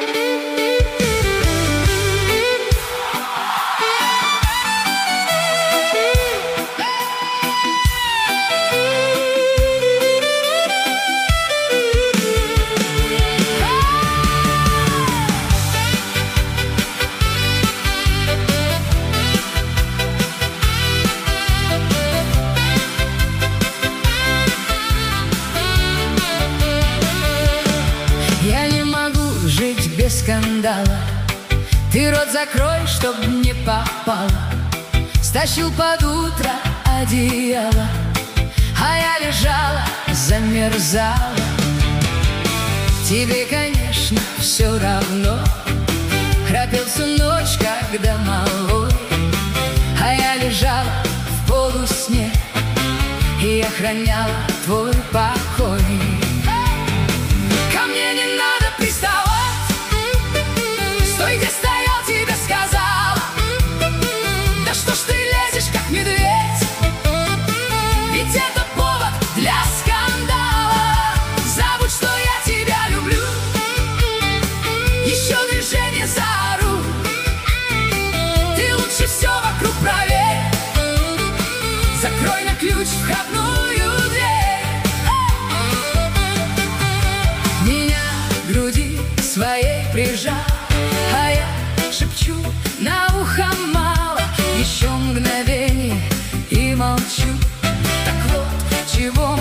Без скандала, ты рот закрой, чтоб не попало. Стащил под утро одеяло, а я лежала, замерзала. Тебе, конечно, все равно. Храпел всю ночь, когда малой, а я лежала в полусне и охраняла твой покой. Ко мне не надо приставать, стой, где стоял, тебе сказала. Да что ж ты лезешь, как медведь? Ведь это повод для скандала. Забудь, что я тебя люблю, еще движение заору. Ты лучше все вокруг проверь, закрой на ключ входную дверь. Меня к груди своей прижал, а я шепчу на ухо мало. Еще мгновение и молчу. Так вот, чего